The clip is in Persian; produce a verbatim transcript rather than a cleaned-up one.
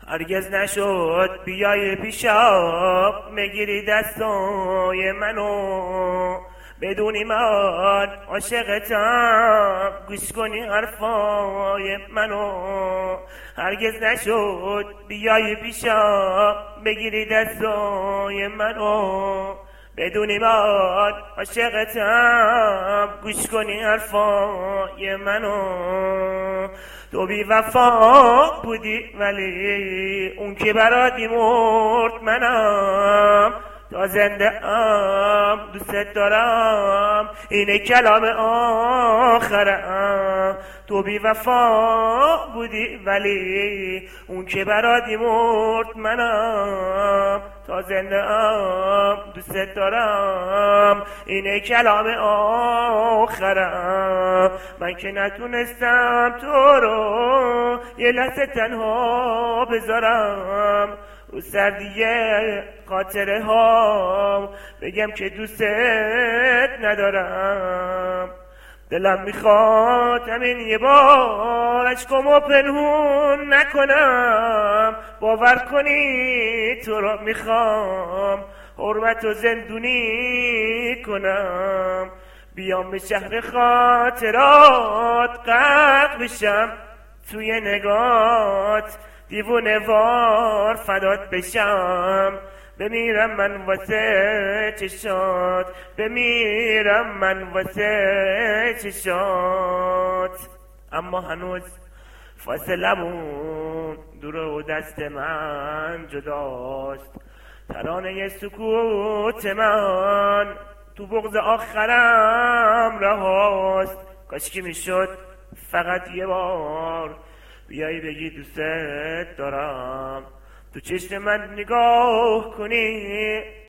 هرگز نشد بیای پیشم بگیری دستای منو، بدونی من عاشقتم گوش کنی حرفای منو. هرگز نشد بیای پیشم بگیری دستای منو، بدونی من عاشقتم گوش کنی حرفای منو. تو بی وفا بودی ولی اون که برات مرد منم، تا زنده ام دوست دارم اینه کلام آخرم. تو بی وفا بودی ولی اون که برات مرد منم، تا زنده ام دوست دارم اینه کلام آخرم. من که نتونستم تو رو یه لحظه تنها بذارم، رو سردی خاطره ها بگم که دوستت ندارم. دلم میخواد همین یه بار عشقمو پنهون نکنم، باور کنی تو رو میخوام حرمت و زندونی کنم. بیام به شهر خاطرات غرق بشم توی نگات، دیوونه وار فدات بشم، بمیرم من واسه چشات، بمیرم من واسه چشات. اما هنوز فاصلمون دور و دست من جداست، ترانه سکوت من تو بغض آخرم رهاست. کاش که میشد فقط یه بار بیایی بگی دوستت دارم، تو چشم من نگاه کنی